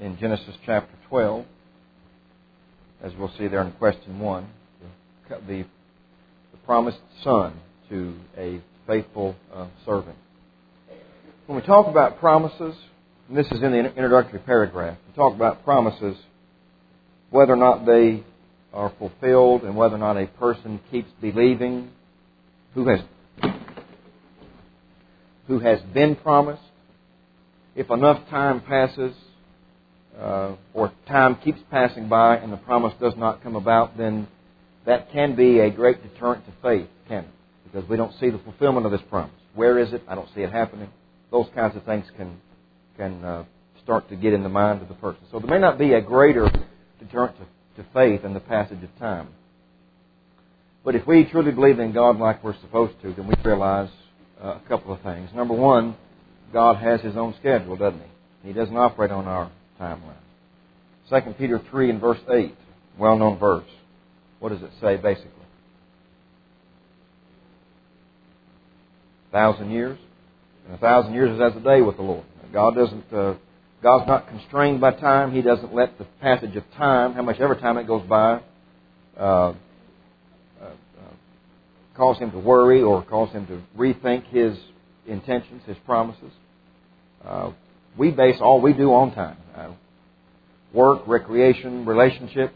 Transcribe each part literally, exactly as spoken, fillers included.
in Genesis chapter twelve, as we'll see there in question one, the, the, the promised son to a faithful uh, servant. When we talk about promises, and this is in the introductory paragraph, we talk about promises, whether or not they are fulfilled and whether or not a person keeps believing who has who has been promised. If enough time passes uh, or time keeps passing by and the promise does not come about, then that can be a great deterrent to faith, can it? Because we don't see the fulfillment of this promise. Where is it? I don't see it happening. Those kinds of things can can uh, start to get in the mind of the person. So there may not be a greater deterrent to, to faith than the passage of time. But if we truly believe in God like we're supposed to, then we realize uh, a couple of things. Number one, God has His own schedule, doesn't He? He doesn't operate on our timeline. Second Peter three and verse eight, well-known verse. What does it say basically? A thousand years? And a thousand years is as a day with the Lord. God doesn't. Uh, God's not constrained by time. He doesn't let the passage of time, how much ever time it goes by, uh, uh, uh, cause Him to worry or cause Him to rethink His intentions, His promises. Uh, we base all we do on time. Uh, work, recreation, relationships.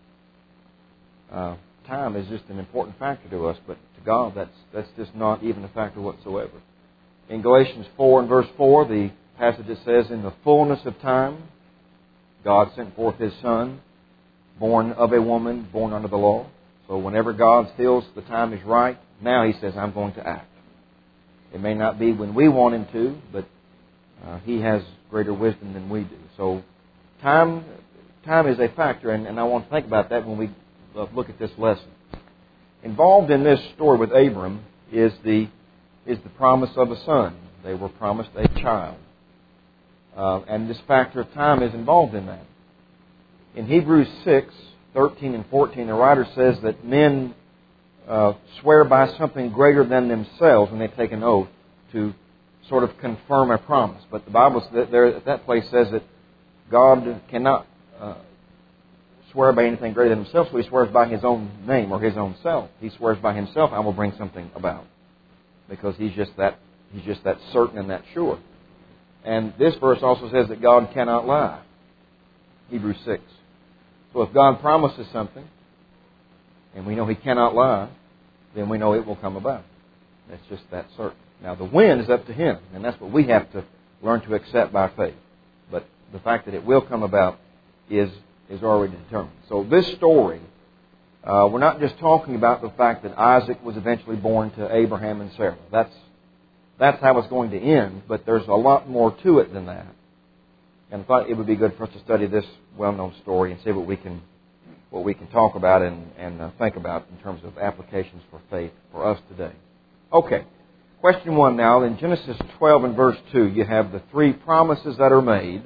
Uh, time is just an important factor to us, but to God, that's that's just not even a factor whatsoever. In Galatians four and verse four, the passage that says, in the fullness of time, God sent forth His Son, born of a woman, born under the law. So whenever God feels the time is right, now He says, I'm going to act. It may not be when we want Him to, but uh, He has greater wisdom than we do. So time time is a factor, and, and I want to think about that when we uh, look at this lesson. Involved in this story with Abram is the is the promise of a son. They were promised a child. Uh, and this factor of time is involved in that. In Hebrews six, thirteen and fourteen, the writer says that men uh, swear by something greater than themselves when they take an oath to sort of confirm a promise. But the Bible there at that place says that God cannot uh, swear by anything greater than Himself, so He swears by His own name or His own self. He swears by Himself, I will bring something about. Because He's just that He's just that certain and that sure. And this verse also says that God cannot lie. Hebrews six. So if God promises something, and we know He cannot lie, then we know it will come about. That's just that certain. Now the when is up to Him, and that's what we have to learn to accept by faith. But the fact that it will come about is, is already determined. So this story, uh, we're not just talking about the fact that Isaac was eventually born to Abraham and Sarah. That's That's how it's going to end, but there's a lot more to it than that. And I thought it would be good for us to study this well-known story and see what we can what we can talk about and, and uh, think about in terms of applications for faith for us today. Okay, question one now. In Genesis twelve and verse two, you have the three promises that are made.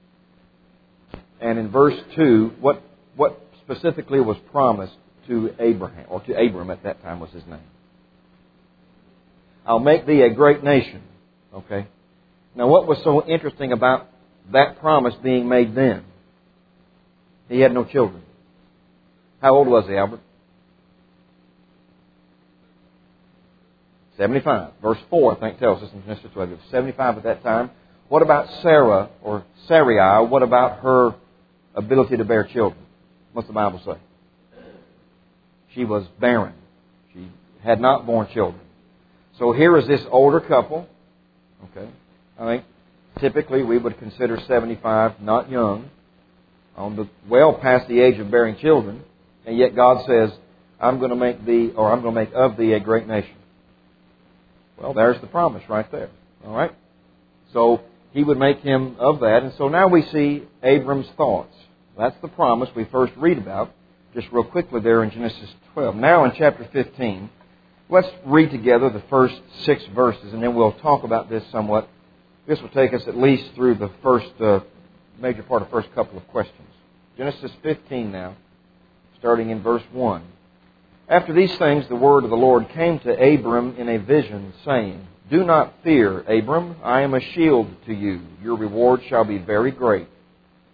And in verse two, what what specifically was promised to Abraham, or to Abram at that time was his name? I'll make thee a great nation. Okay. Now what was so interesting about that promise being made then? He had no children. How old was he, Albert? seventy-five. Verse four, I think, tells us in Genesis twelve. He was seventy-five at that time. What about Sarah, or Sarai? What about her ability to bear children? What's the Bible say? She was barren. She had not borne children. So here is this older couple. Okay, I think typically we would consider seventy-five not young, on the well past the age of bearing children, and yet God says, "I'm going to make thee, or I'm going to make of thee a great nation." Well, there's the promise right there. All right. So He would make him of that, and so now we see Abram's thoughts. That's the promise we first read about, just real quickly there in Genesis twelve. Now in chapter fifteen. Let's read together the first six verses, and then we'll talk about this somewhat. This will take us at least through the first uh, major part of the first couple of questions. Genesis fifteen now, starting in verse one. After these things, the word of the Lord came to Abram in a vision, saying, Do not fear, Abram, I am a shield to you. Your reward shall be very great.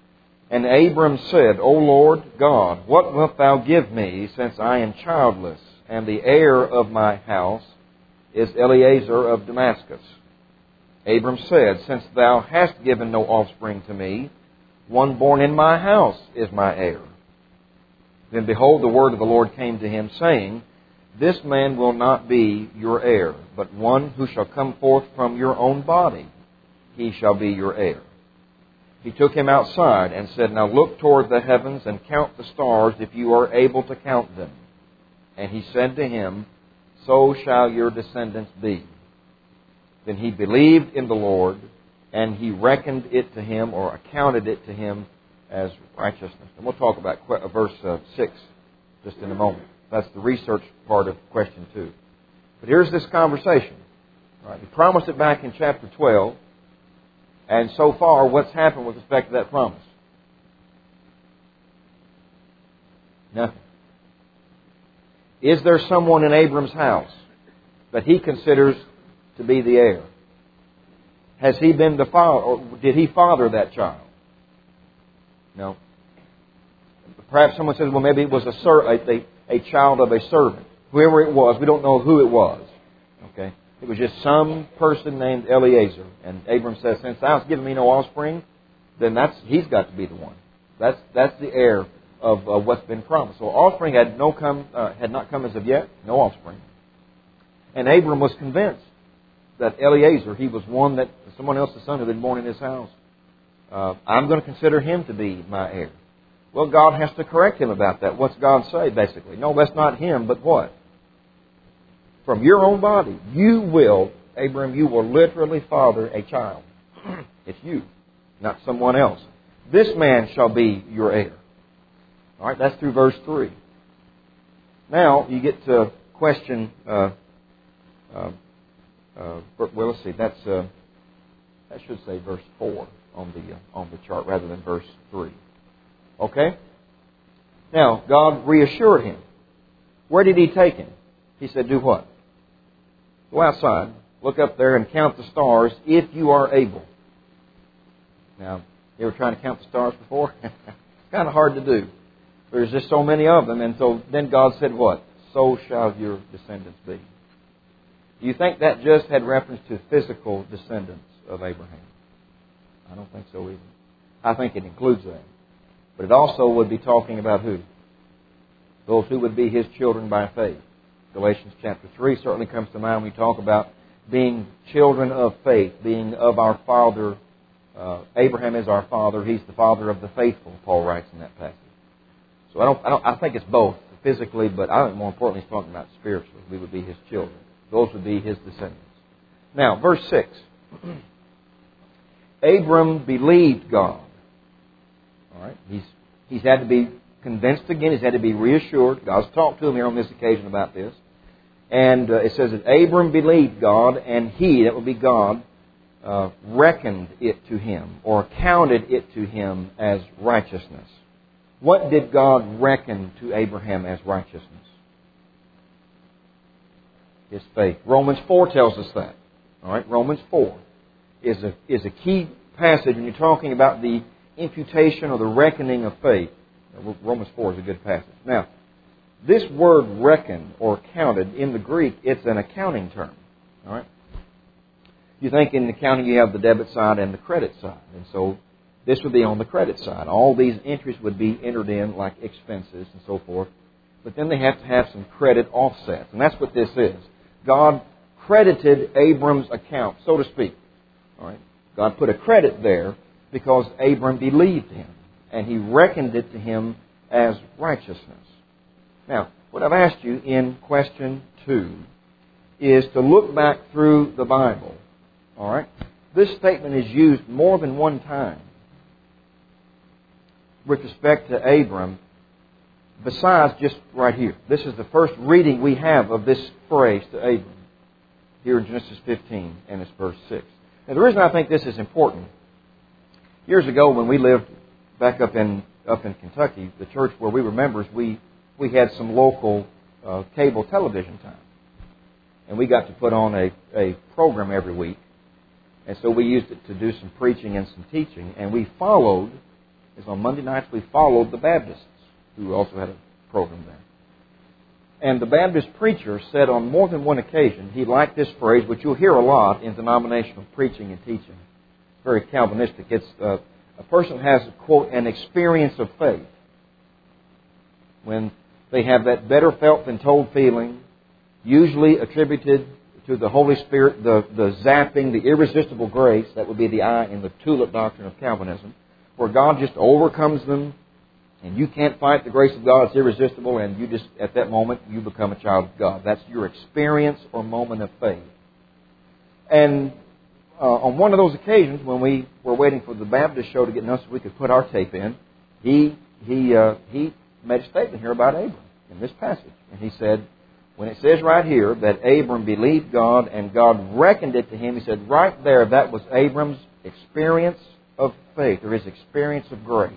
And Abram said, O Lord God, what wilt thou give me, since I am childless, and the heir of my house is Eliezer of Damascus? Abram said, Since thou hast given no offspring to me, one born in my house is my heir. Then behold, the word of the Lord came to him, saying, This man will not be your heir, but one who shall come forth from your own body, he shall be your heir. He took him outside and said, Now look toward the heavens and count the stars, if you are able to count them. And he said to him, So shall your descendants be. Then he believed in the Lord, and he reckoned it to him, or accounted it to him, as righteousness. And we'll talk about verse six just in a moment. That's the research part of question two. But here's this conversation. All right, he promised it back in chapter twelve. And so far, what's happened with respect to that promise? Nothing. Is there someone in Abram's house that he considers to be the heir? Has he been the father, or did he father that child? No. Perhaps someone says, well, maybe it was a, ser- a, a child of a servant. Whoever it was, we don't know who it was. Okay. It was just some person named Eliezer. And Abram says, since thou hast given me no offspring, then that's he's got to be the one. That's that's the heir of uh, what's been promised. So offspring had no come uh, had not come as of yet, no offspring. And Abram was convinced that Eliezer, he was one that someone else's son had been born in his house. Uh, I'm going to consider him to be my heir. Well, God has to correct him about that. What's God say, basically? No, that's not him, but what? From your own body, you will, Abram, you will literally father a child. It's you, not someone else. This man shall be your heir. All right, that's through verse three. Now, you get to question, uh, uh, uh, well, let's see, that's, uh, that should say verse four on the, uh, on the chart rather than verse three. Okay? Now, God reassured him. Where did He take him? He said, do what? Go outside, look up there and count the stars if you are able. Now, you ever trying to count the stars before? It's kind of hard to do. There's just so many of them. And so then God said what? So shall your descendants be. Do you think that just had reference to physical descendants of Abraham? I don't think so either. I think it includes that. But it also would be talking about who? Those who would be his children by faith. Galatians chapter three certainly comes to mind when we talk about being children of faith, being of our father. Uh, Abraham is our father. He's the father of the faithful, Paul writes in that passage. So I don't, I don't, I think it's both, physically, but I think more importantly he's talking about spiritually. We would be his children. Those would be his descendants. Now, verse six. Abram believed God. All right, he's he's had to be convinced again. He's had to be reassured. God's talked to him here on this occasion about this. And uh, it says that Abram believed God, and he, that would be God, uh, reckoned it to him, or counted it to him as righteousness. What did God reckon to Abraham as righteousness? His faith. Romans four tells us that. All right, Romans four is a is a key passage when you're talking about the imputation or the reckoning of faith. Romans four is a good passage. Now, this word reckon or counted in the Greek, it's an accounting term. All right. You think in accounting you have the debit side and the credit side, and so this would be on the credit side. All these entries would be entered in like expenses and so forth, but then they have to have some credit offsets, and that's what this is. God credited Abram's account, so to speak. All right. God put a credit there because Abram believed Him, and He reckoned it to him as righteousness. Now, what I've asked you in question two is to look back through the Bible. All right? This statement is used more than one time with respect to Abram, besides just right here. This is the first reading we have of this phrase to Abram here in Genesis fifteen, and it's verse six. Now, the reason I think this is important, years ago when we lived back up in up in Kentucky, the church where we were members, we, we had some local uh, cable television time. And we got to put on a, a program every week. And so we used it to do some preaching and some teaching. And we followed is on Monday nights we followed the Baptists, who also had a program there. And the Baptist preacher said on more than one occasion he liked this phrase, which you'll hear a lot in denominational preaching and teaching. It's very Calvinistic. It's uh, a person has, quote, an experience of faith. When they have that better felt than told feeling, usually attributed to the Holy Spirit, the, the zapping, the irresistible grace, that would be the I in the tulip doctrine of Calvinism, where God just overcomes them, and you can't fight the grace of God, it's irresistible, and you just, at that moment, you become a child of God. That's your experience or moment of faith. And uh, on one of those occasions, when we were waiting for the Baptist show to get enough so we could put our tape in, he he uh, he made a statement here about Abram in this passage. And he said, when it says right here that Abram believed God and God reckoned it to him, he said right there that was Abram's experience of faith, or his experience of grace.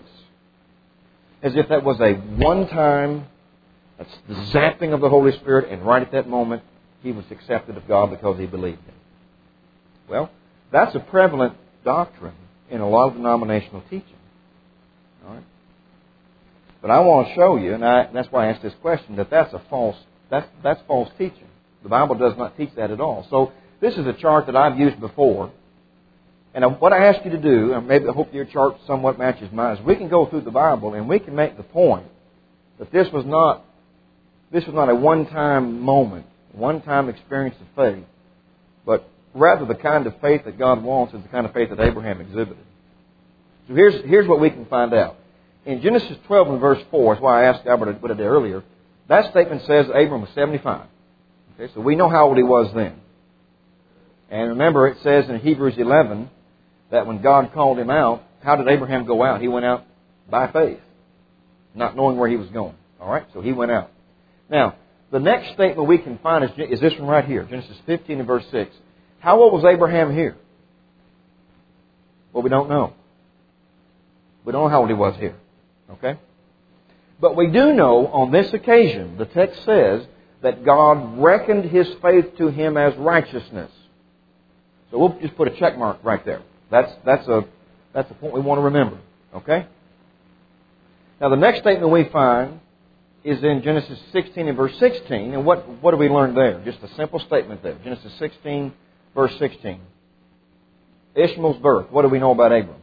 As if that was a one-time that's the zapping of the Holy Spirit, and right at that moment he was accepted of God because he believed Him. Well, that's a prevalent doctrine in a lot of denominational teaching. All right? But I want to show you, and I, that's why I asked this question, that that's a false that's that's false teaching. The Bible does not teach that at all. So this is a chart that I've used before. And what I ask you to do, and maybe I hope your chart somewhat matches mine, is we can go through the Bible and we can make the point that this was not this was not a one-time moment, one-time experience of faith, but rather the kind of faith that God wants is the kind of faith that Abraham exhibited. So here's here's what we can find out. In Genesis twelve and verse four, that's why I asked Albert what I did earlier, that statement says Abram was seventy-five. Okay, so we know how old he was then. And remember, it says in Hebrews eleven that when God called him out, how did Abraham go out? He went out by faith, not knowing where he was going. All right, so he went out. Now, the next statement we can find is, is this one right here, Genesis fifteen and verse six. How old was Abraham here? Well, we don't know. We don't know how old he was here. Okay? But we do know on this occasion, the text says that God reckoned his faith to him as righteousness. So we'll just put a check mark right there. That's that's a that's a point we want to remember. Okay? Now the next statement we find is in Genesis sixteen and verse sixteen. And what, what do we learn there? Just a simple statement there. Genesis sixteen, verse sixteen. Ishmael's birth. What do we know about Abram?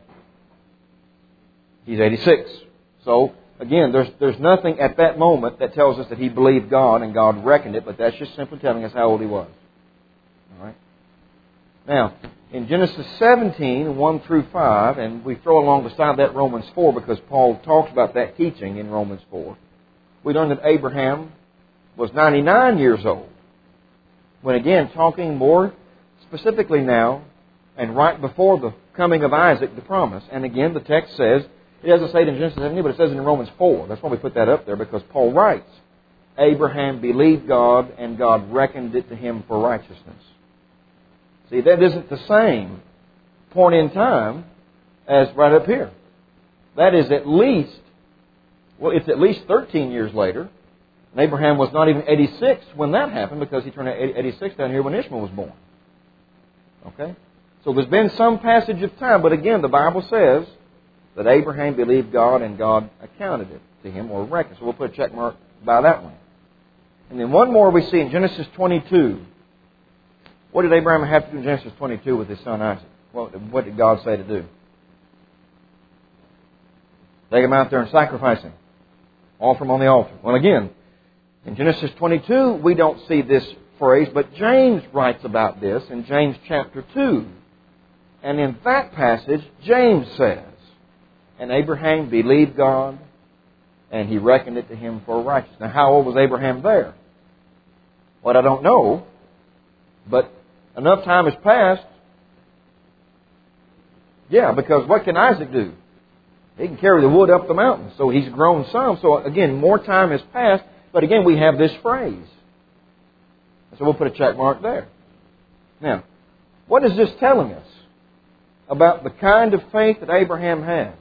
He's eighty-six. So, again, there's there's nothing at that moment that tells us that he believed God and God reckoned it, but that's just simply telling us how old he was. All right. Now, in Genesis seventeen, one through five, and we throw along beside that Romans four because Paul talks about that teaching in Romans four, we learn that Abraham was ninety-nine years old. When again, talking more specifically now, and right before the coming of Isaac, the promise. And again, the text says, it doesn't say it in Genesis seventeen, but it says it in Romans four. That's why we put that up there, because Paul writes, Abraham believed God, and God reckoned it to him for righteousness. See, that isn't the same point in time as right up here. That is at least, well, it's at least thirteen years later. And Abraham was not even eighty-six when that happened, because he turned eighty-six down here when Ishmael was born. Okay? So there's been some passage of time, but again, the Bible says that Abraham believed God and God accounted it to him or reckoned. So we'll put a check mark by that one. And then one more we see in Genesis twenty-two. What did Abraham have to do in Genesis twenty-two with his son Isaac? What, what did God say to do? Take him out there and sacrifice him. Offer him on the altar. Well, again, in Genesis twenty-two, we don't see this phrase, but James writes about this in James chapter two. And in that passage, James says, and Abraham believed God, and he reckoned it to him for righteousness. Now, how old was Abraham there? Well, I don't know, but enough time has passed. Yeah, because what can Isaac do? He can carry the wood up the mountain, so he's grown some. So again, more time has passed, but again, we have this phrase. So we'll put a check mark there. Now, what is this telling us about the kind of faith that Abraham had?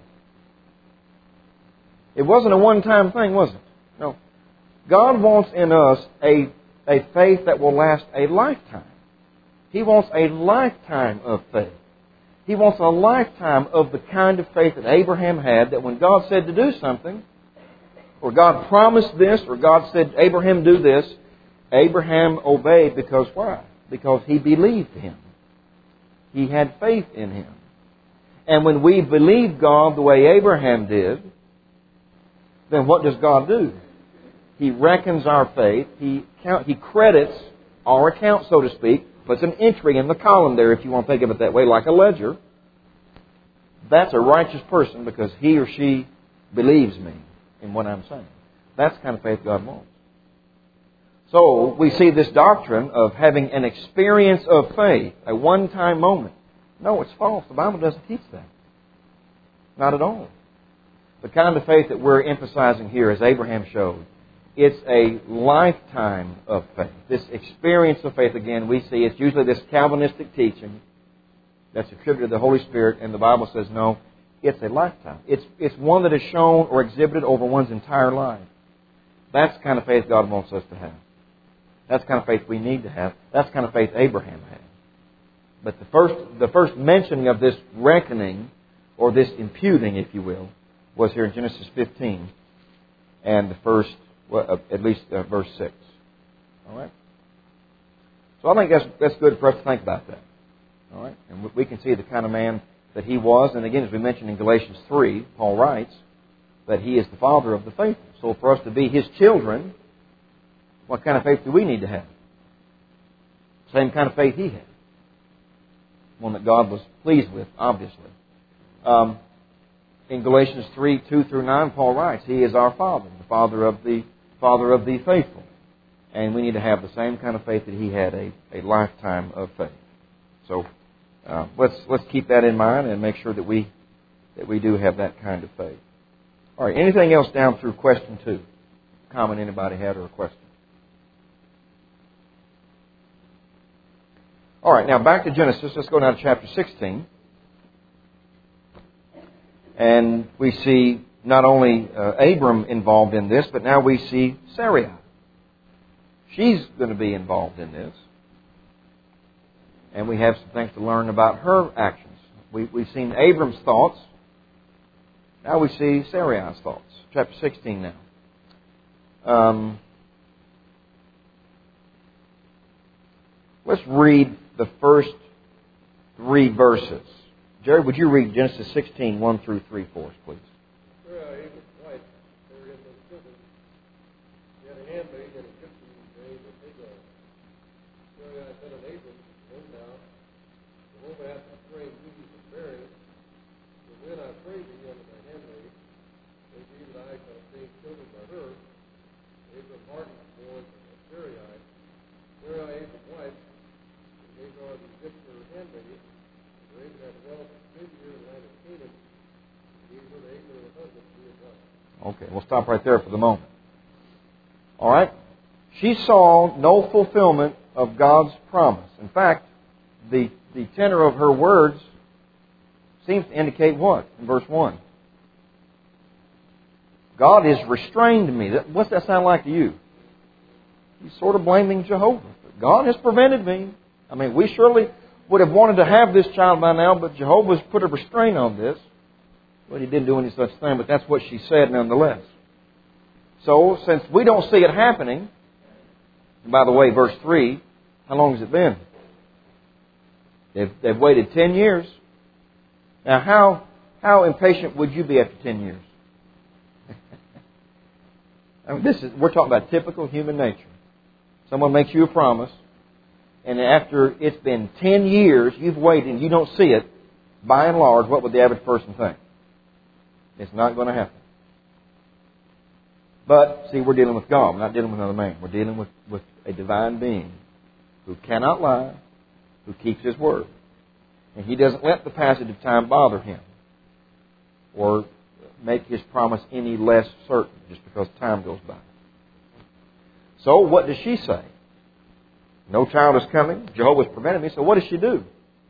It wasn't a one-time thing, was it? No. God wants in us a, a faith that will last a lifetime. He wants a lifetime of faith. He wants a lifetime of the kind of faith that Abraham had, that when God said to do something, or God promised this, or God said, Abraham, do this, Abraham obeyed because why? Because he believed Him. He had faith in Him. And when we believe God the way Abraham did, then what does God do? He reckons our faith. He count, He credits our account, so to speak, puts an entry in the column there, if you want to think of it that way, like a ledger. That's a righteous person because he or she believes me in what I'm saying. That's the kind of faith God wants. So we see this doctrine of having an experience of faith, a one-time moment. No, it's false. The Bible doesn't teach that. Not at all. The kind of faith that we're emphasizing here, as Abraham showed, it's a lifetime of faith. This experience of faith, again, we see it's usually this Calvinistic teaching that's attributed to the Holy Spirit, and the Bible says, no, it's a lifetime. It's, it's one that is shown or exhibited over one's entire life. That's the kind of faith God wants us to have. That's the kind of faith we need to have. That's the kind of faith Abraham had. But the first, the first mentioning of this reckoning, or this imputing, if you will, was here in Genesis fifteen, and the first, well, at least uh, verse six. All right? So I think that's, that's good for us to think about that. All right? And we can see the kind of man that he was. And again, as we mentioned in Galatians three, Paul writes that he is the father of the faithful. So for us to be his children, what kind of faith do we need to have? Same kind of faith he had. One that God was pleased with, obviously. Um, in Galatians three, two through nine, Paul writes, He is our Father, the Father of the Father of the faithful. And we need to have the same kind of faith that he had, a, a lifetime of faith. So uh, let's let's keep that in mind and make sure that we that we do have that kind of faith. All right, anything else down through question two? Comment anybody had or a question? All right, now back to Genesis. Let's go down to chapter sixteen. And we see not only uh, Abram involved in this, but now we see Sarai. She's going to be involved in this. And we have some things to learn about her actions. We, we've seen Abram's thoughts. Now we see Sarai's thoughts. Chapter sixteen now. Um, let's read the first three verses. Jerry, would you read Genesis sixteen, one through three for us, please? Sarah, Abram's wife, there had no children. He had a handmaid and a Egyptian named Hagar. Sarah said unto Abram, Go now, Jehovah hath constrained me from bearing. So then I pray thee unto thy handmaid, and be that I shall obtain children by her. Abram hearkened born Sarai. Sarai, Abram's wife, and Hagar the Egyptian her handmaid. For Abram had dwelt many years in the land of Canaan. Gave her to Abram her husband to be his wife. Okay, we'll stop right there for the moment. All right? She saw no fulfillment of God's promise. In fact, the, the tenor of her words seems to indicate what? In verse one. God has restrained me. What's that sound like to you? He's sort of blaming Jehovah. God has prevented me. I mean, we surely would have wanted to have this child by now, but Jehovah's put a restraint on this. Well, He didn't do any such thing, but that's what she said nonetheless. So, since we don't see it happening, and by the way, verse three, how long has it been? They've, they've waited ten years. Now, how how impatient would you be after ten years? I mean, this is we're talking about typical human nature. Someone makes you a promise, and after it's been ten years, you've waited and you don't see it, by and large, what would the average person think? It's not going to happen. But, see, we're dealing with God. We're not dealing with another man. We're dealing with, with a divine being who cannot lie, who keeps His word. And He doesn't let the passage of time bother Him or make His promise any less certain just because time goes by. So, what does she say? No child is coming. Jehovah's prevented me. So what does she do?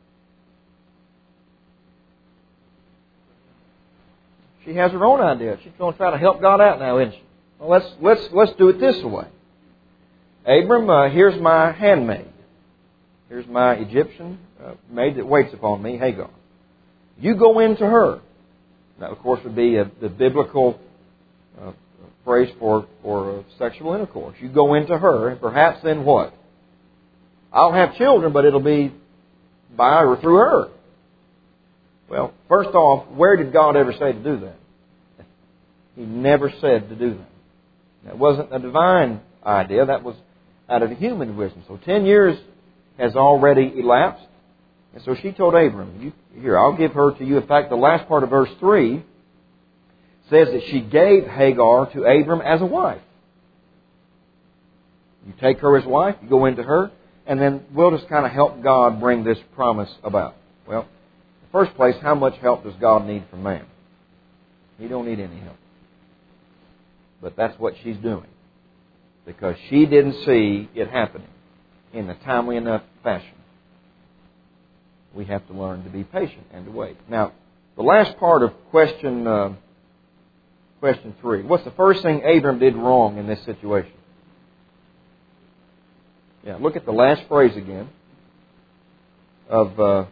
She has her own idea. She's going to try to help God out now, isn't she? Well, let's let's let's do it this way. Abram, uh, here's my handmaid. Here's my Egyptian uh, maid that waits upon me, Hagar. You go into her. That, of course, would be a, the biblical uh, phrase for, for uh, sexual intercourse. You go into her, and perhaps then what? I'll have children, but it'll be by or through her. Well, first off, where did God ever say to do that? He never said to do that. That wasn't a divine idea. That was out of human wisdom. So ten years has already elapsed. And so she told Abram, you, here, I'll give her to you. In fact, the last part of verse three says that she gave Hagar to Abram as a wife. You take her as wife, you go into her, and then we'll just kind of help God bring this promise about. Well, in the first place, how much help does God need from man? He don't need any help. But that's what she's doing. Because she didn't see it happening in a timely enough fashion. We have to learn to be patient and to wait. Now, the last part of question uh, question three. What's the first thing Abram did wrong in this situation? Yeah, look at the last phrase again of uh,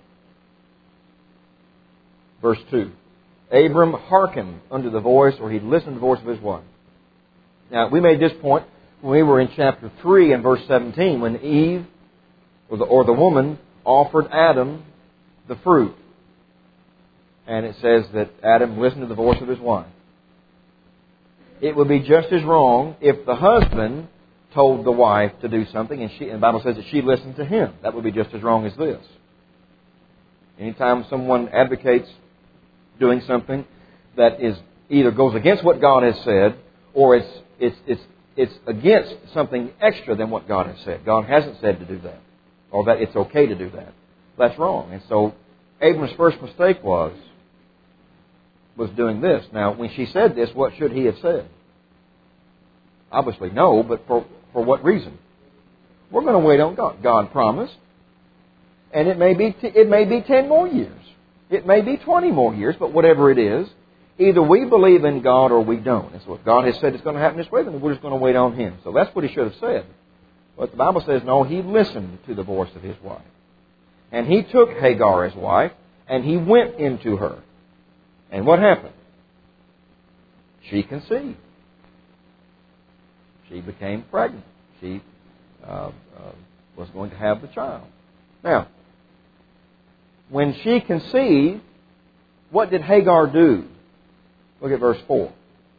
verse two. Abram hearkened unto the voice, or he listened to the voice of his wife. Now, we made this point when we were in chapter three and verse seventeen, when Eve, or the, or the woman, offered Adam the fruit. And it says that Adam listened to the voice of his wife. It would be just as wrong if the husband told the wife to do something, and, she, and the Bible says that she listened to him. That would be just as wrong as this. Anytime someone advocates doing something that is either goes against what God has said, or it's it's it's it's against something extra than what God has said. God hasn't said to do that, or that it's okay to do that. That's wrong. And so Abram's first mistake was was doing this. Now, when she said this, what should he have said? Obviously, no. But for for what reason? We're going to wait on God. God promised, and it may be t- it may be ten more years. It may be twenty more years. But whatever it is, either we believe in God or we don't. And so if God has said it's going to happen this way, then we're just going to wait on Him. So that's what he should have said. But the Bible says, no, he listened to the voice of his wife. And he took Hagar as wife, and he went into her. And what happened? She conceived. She became pregnant. She uh, uh, was going to have the child. Now, when she conceived, what did Hagar do? Look at verse four.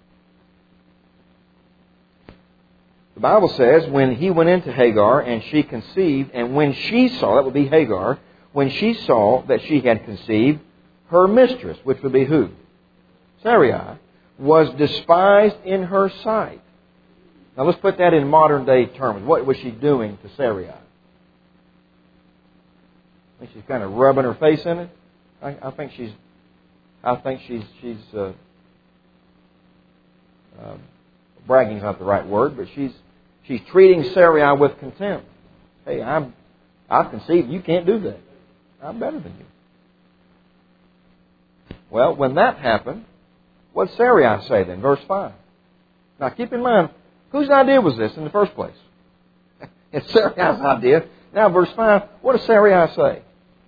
The Bible says, when he went into Hagar and she conceived, and when she saw, that would be Hagar, when she saw that she had conceived, her mistress, which would be who? Sarai, was despised in her sight. Now let's put that in modern day terms. What was she doing to Sarai? I think she's kind of rubbing her face in it. I, I think she's, I think she's, she's, uh, uh, bragging is not the right word, but she's, she's treating Sarai with contempt. Hey, I'm, I've conceived. You can't do that. I'm better than you. Well, when that happened, what did Sarai say then? Verse five. Now keep in mind, whose idea was this in the first place? It's Sarai's idea. Now verse five, what does Sarai say?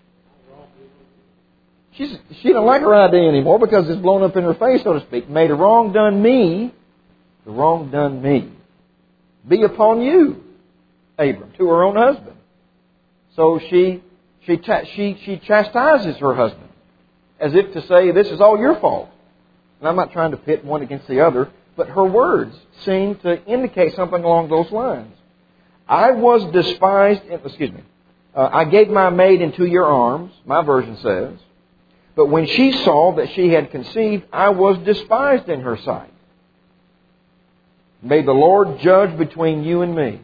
She's, she don't like her idea anymore because it's blown up in her face, so to speak. May the wrong done me, the wrong done me, be upon you, Abram, to her own husband. So she she she she chastises her husband as if to say, this is all your fault. And I'm not trying to pit one against the other, but her words seem to indicate something along those lines. I was despised, in, excuse me, uh, I gave my maid into your arms, my version says, but when she saw that she had conceived, I was despised in her sight. May the Lord judge between you and me.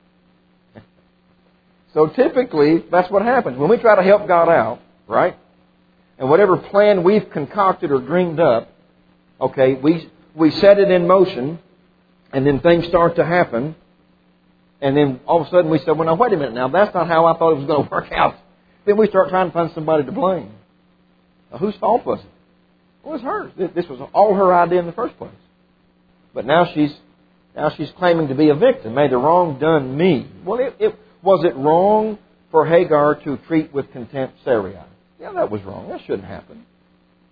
So typically, that's what happens. When we try to help God out, right? And whatever plan we've concocted or dreamed up, okay, we we set it in motion, and then things start to happen, and then all of a sudden we say, well, now, wait a minute now, that's not how I thought it was going to work out. Then we start trying to find somebody to blame. Now, whose fault was it? Well, it was hers. This was all her idea in the first place. But now she's now she's claiming to be a victim. May the wrong done me. Well, it, it was it wrong for Hagar to treat with contempt Sarai? Yeah, that was wrong. That shouldn't happen.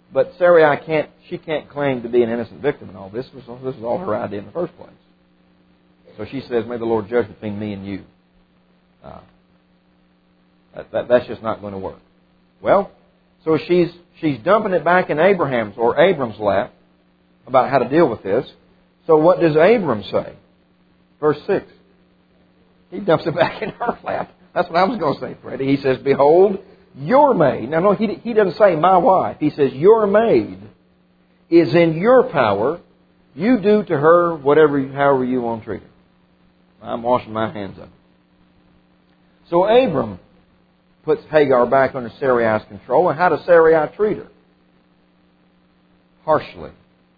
but Sarai can't, she can't claim to be an innocent victim in all this. This was, this was all her idea in the first place. So she says, may the Lord judge between me and you. Uh, that, that, that's just not going to work. Well, so she's she's dumping it back in Abraham's or Abram's lap about how to deal with this. So what does Abram say? Verse six. He dumps it back in her lap. That's what I was going to say, Freddie. He says, behold, your maid. Now, no, he, he doesn't say my wife. He says, your maid is in your power. You do to her whatever, however you want to treat her. I'm washing my hands of it. So Abram puts Hagar back under Sarai's control. And how does Sarai treat her? Harshly.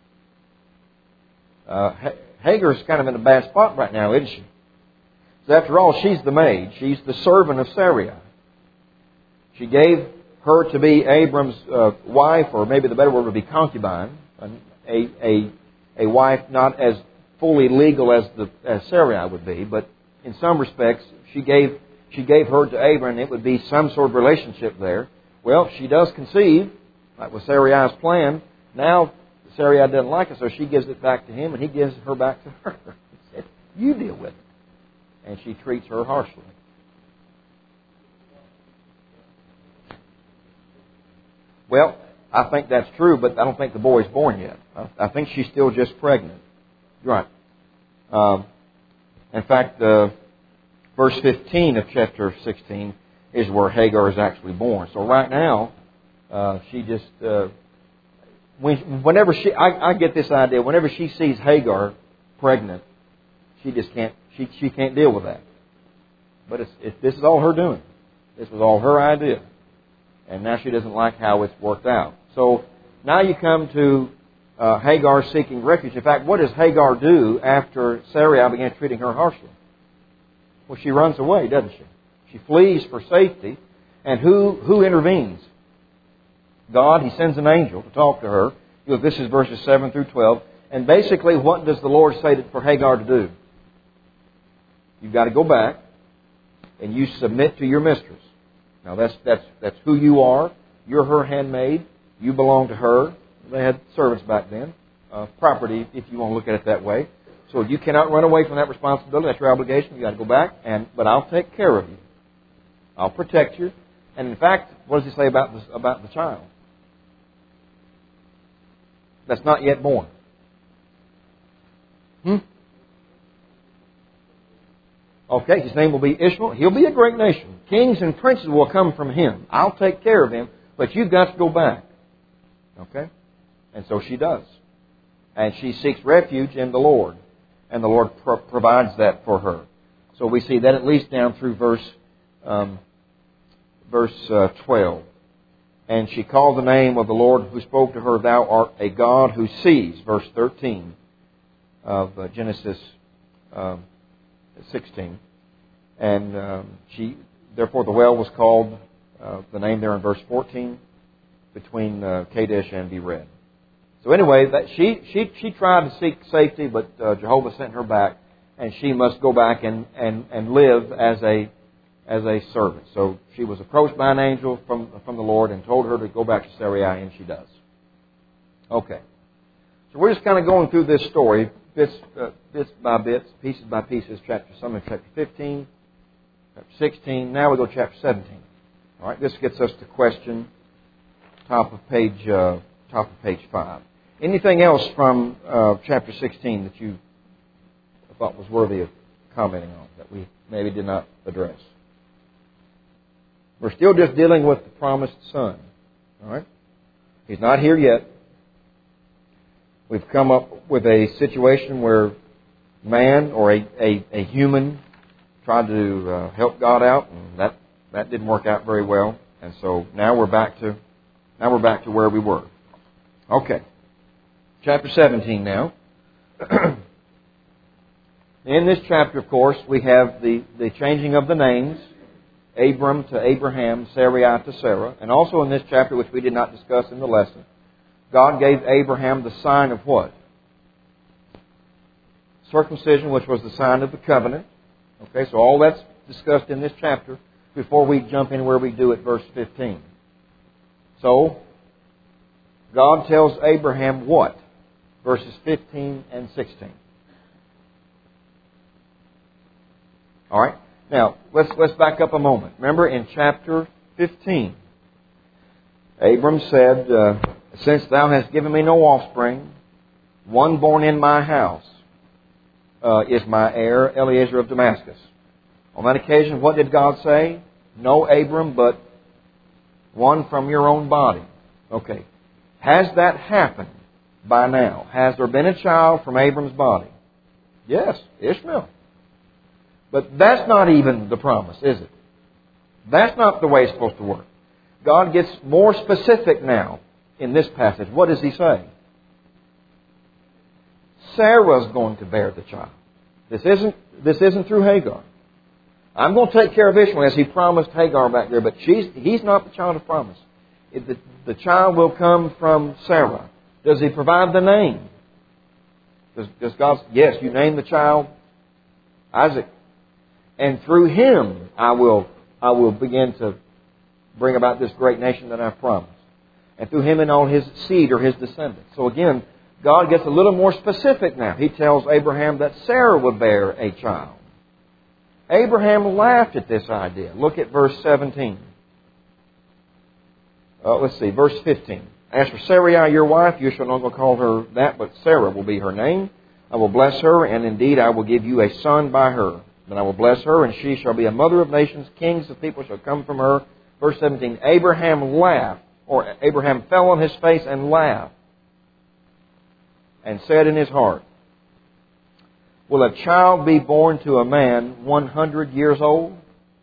Uh, Hagar's kind of in a bad spot right now, isn't she? So after all, she's the maid. She's the servant of Sarai. She gave her to be Abram's uh, wife, or maybe the better word would be concubine, a, a, a wife not as fully legal as the as Sarai would be, but in some respects she gave she gave her to Abram, and it would be some sort of relationship there. Well, she does conceive, like was Sarai's plan. Now Sarai doesn't like it, so she gives it back to him, and he gives her back to her. He said, "You deal with it," and she treats her harshly. Well, I think that's true, but I don't think the boy's born yet. I think she's still just pregnant. Right. Um, in fact, uh, verse fifteen of chapter sixteen is where Hagar is actually born. So right now, uh, she just, uh, when, whenever she, I, I get this idea, whenever she sees Hagar pregnant, she just can't, she, she can't deal with that. But it's, it, this is all her doing. This was all her idea. And now she doesn't like how it's worked out. So now you come to uh, Hagar seeking refuge. In fact, what does Hagar do after Sarai began treating her harshly? Well, she runs away, doesn't she? She flees for safety. And who who intervenes? God. He sends an angel to talk to her. You know, this is verses seven through twelve. And basically, what does the Lord say to, for Hagar to do? You've got to go back and you submit to your mistress. Now, that's that's that's who you are. You're her handmaid. You belong to her. They had servants back then. Uh, property, if you want to look at it that way. So you cannot run away from that responsibility. That's your obligation. You've got to go back. And But I'll take care of you. I'll protect you. And in fact, what does he say about the, about the child? That's not yet born. Hmm? Okay, his name will be Ishmael. He'll be a great nation. Kings and princes will come from him. I'll take care of him, but you've got to go back. Okay? And so she does. And she seeks refuge in the Lord. And the Lord pro- provides that for her. So we see that at least down through verse um, verse uh, twelve. And she called the name of the Lord who spoke to her, Thou art a God who sees. Verse thirteen of uh, Genesis um, sixteen. And um, she, therefore the well was called, uh, the name there in verse fourteen, between uh, Kadesh and Bered. So anyway, that she, she, she tried to seek safety, but uh, Jehovah sent her back, and she must go back and, and, and live as a as a servant. So she was approached by an angel from, from the Lord and told her to go back to Sarai, and she does. Okay. So we're just kind of going through this story, bits, uh, bits by bits, pieces by pieces, chapter some in chapter fifteen, chapter sixteen. Now we go to chapter seventeen. All right, this gets us to question top of page uh, top of page five. Anything else from uh, chapter sixteen that you thought was worthy of commenting on that we maybe did not address? We're still just dealing with the promised son. All right, he's not here yet. We've come up with a situation where man or a, a, a human tried to uh, help God out, and that, that didn't work out very well. And so now we're back to now we're back to where we were. Okay, chapter seventeen now. In this chapter, of course, we have the, the changing of the names, Abram to Abraham, Sarai to Sarah, and also in this chapter, which we did not discuss in the lesson, God gave Abraham the sign of what? Circumcision, which was the sign of the covenant. Okay, so all that's discussed in this chapter before we jump in where we do at verse fifteen. So, God tells Abraham what? Verses fifteen and sixteen. All right. Now, let's, let's back up a moment. Remember in chapter fifteen, Abram said, uh, since thou hast given me no offspring, one born in my house uh, is my heir, Eliezer of Damascus. On that occasion, what did God say? No, Abram, but one from your own body. Okay. Has that happened by now? Has there been a child from Abram's body? Yes, Ishmael. But that's not even the promise, is it? That's not the way it's supposed to work. God gets more specific now in this passage. What does He say? Sarah's going to bear the child. This isn't, this isn't through Hagar. I'm going to take care of Ishmael as He promised Hagar back there, but she's, he's not the child of promise. It, the, the child will come from Sarah. Does He provide the name? Does, does God... Yes, you name the child Isaac. And through him I will I will begin to bring about this great nation that I've promised. And through him and all his seed or his descendants. So again, God gets a little more specific now. He tells Abraham that Sarah would bear a child. Abraham laughed at this idea. Look at verse seventeen. Uh, let's see, verse fifteen. As for Sarai, your wife, you shall not call her that, but Sarah will be her name. I will bless her, and indeed I will give you a son by her. Then I will bless her, and she shall be a mother of nations. Kings of people shall come from her. Verse seventeen. Abraham laughed, or Abraham fell on his face and laughed, and said in his heart, will a child be born to a man one hundred years old?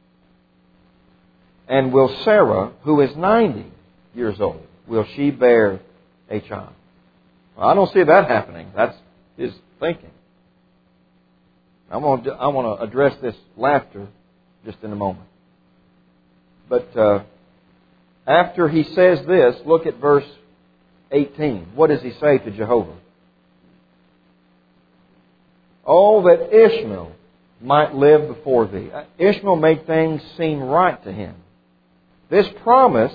And will Sarah, who is ninety years old, will she bear a child? Well, I don't see that happening. That's his thinking. I want to, I want to address this laughter just in a moment. But uh, after he says this, look at verse eighteen. What does he say to Jehovah? Oh, that Ishmael might live before thee. Ishmael made things seem right to him. This promise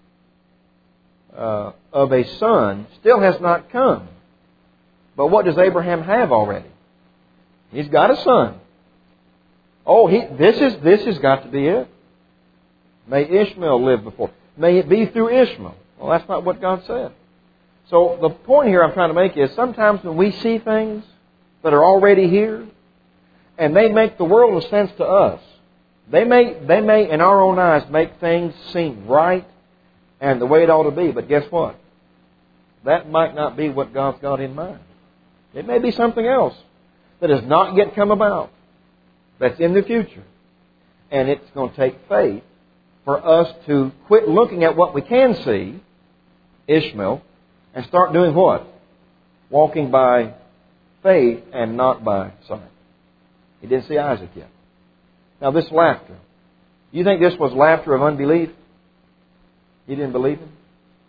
uh, of a son still has not come. But what does Abraham have already? He's got a son. Oh, he, this is this has got to be it. May Ishmael live before. May it be through Ishmael. Well, that's not what God said. So the point here I'm trying to make is sometimes when we see things that are already here, and they make the world of sense to us, they may, they may in our own eyes make things seem right and the way it ought to be. But guess what? That might not be what God's got in mind. It may be something else that has not yet come about, that's in the future. And it's going to take faith for us to quit looking at what we can see, Ishmael, and start doing what? Walking by faith and not by sight. He didn't see Isaac yet. Now this laughter, you think this was laughter of unbelief? He didn't believe him?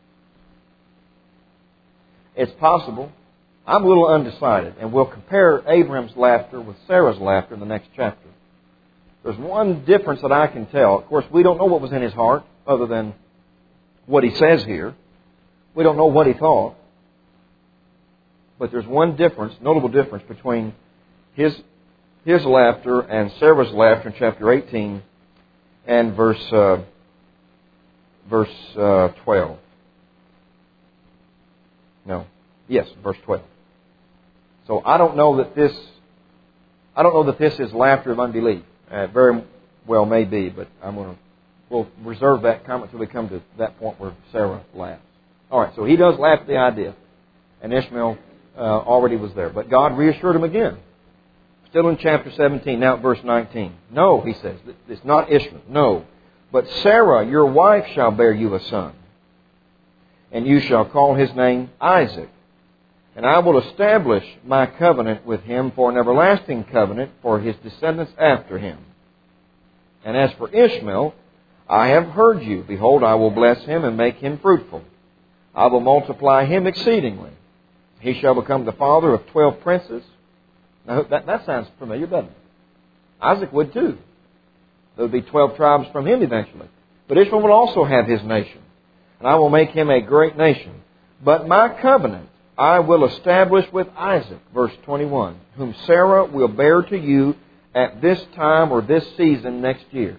It's possible. I'm a little undecided, and we'll compare Abraham's laughter with Sarah's laughter in the next chapter. There's one difference that I can tell. Of course, we don't know what was in his heart other than what he says here. We don't know what he thought. But there's one difference, notable difference between his his laughter and Sarah's laughter in chapter eighteen and verse uh, verse uh, twelve. No, yes, verse twelve. So I don't know that this I don't know that this is laughter of unbelief. Uh, very well may be, but I'm going to we'll reserve that comment until we come to that point where Sarah laughs. All right, so he does laugh at the idea, and Ishmael uh, already was there, but God reassured him again. Still in chapter seventeen, now at verse nineteen. No, he says, it's not Ishmael. No, but Sarah, your wife, shall bear you a son, and you shall call his name Isaac. And I will establish my covenant with him for an everlasting covenant for his descendants after him. And as for Ishmael, I have heard you. Behold, I will bless him and make him fruitful. I will multiply him exceedingly. He shall become the father of twelve princes. Now, that, that sounds familiar, doesn't it? Isaac would too. There would be twelve tribes from him eventually. But Ishmael will also have his nation. And I will make him a great nation. But my covenant I will establish with Isaac, verse twenty-one, whom Sarah will bear to you at this time or this season next year.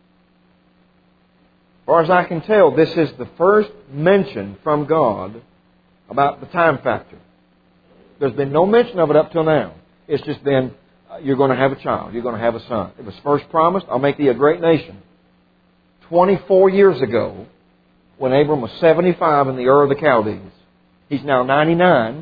As far as I can tell, this is the first mention from God about the time factor. There's been no mention of it up till now. It's just been, uh, you're going to have a child. You're going to have a son. It was first promised, I'll make thee a great nation. twenty-four years ago, when Abram was seventy-five in the Ur of the Chaldees. He's now ninety-nine.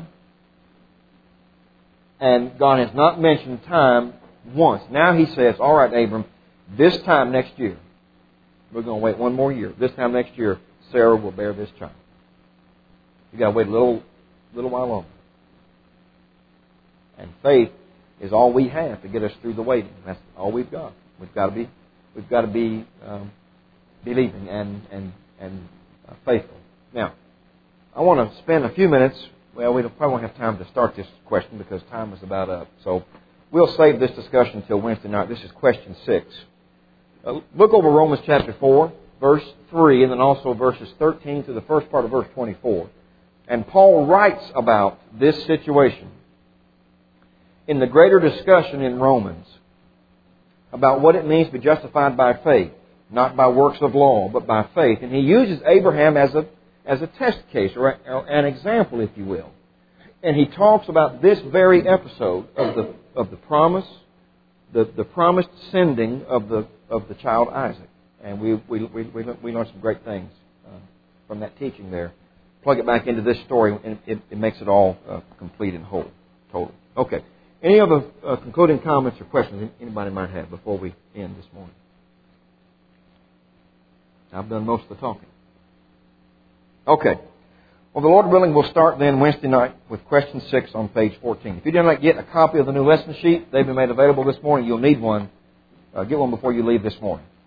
And God has not mentioned time once. Now He says, all right, Abram, this time next year, we're going to wait one more year. This time next year, Sarah will bear this child. You've got to wait a little, little while longer. And faith is all we have to get us through the waiting. That's all we've got. We've got to be, we've got to be um, believing and and and uh, faithful. Now, I want to spend a few minutes. Well, we probably won't have time to start this question because time is about up. So we'll save this discussion until Wednesday night. This is question six. Uh, look over Romans chapter four, verse three, and then also verses thirteen to the first part of verse twenty-four. And Paul writes about this situation in the greater discussion in Romans about what it means to be justified by faith, not by works of law, but by faith. And he uses Abraham as a as a test case, or, a, or an example, if you will. And he talks about this very episode of the of the promise, the, the promised sending of the of the child Isaac. And we we we we, we learned some great things uh, from that teaching there. Plug it back into this story, and it, it makes it all uh, complete and whole, total. Okay. Any other uh, concluding comments or questions anybody might have before we end this morning? I've done most of the talking. Okay. Well, the Lord willing, we'll start then Wednesday night with question six on page fourteen. If you didn't get a copy of the new lesson sheet, they've been made available this morning. You'll need one. Uh, get one before you leave this morning.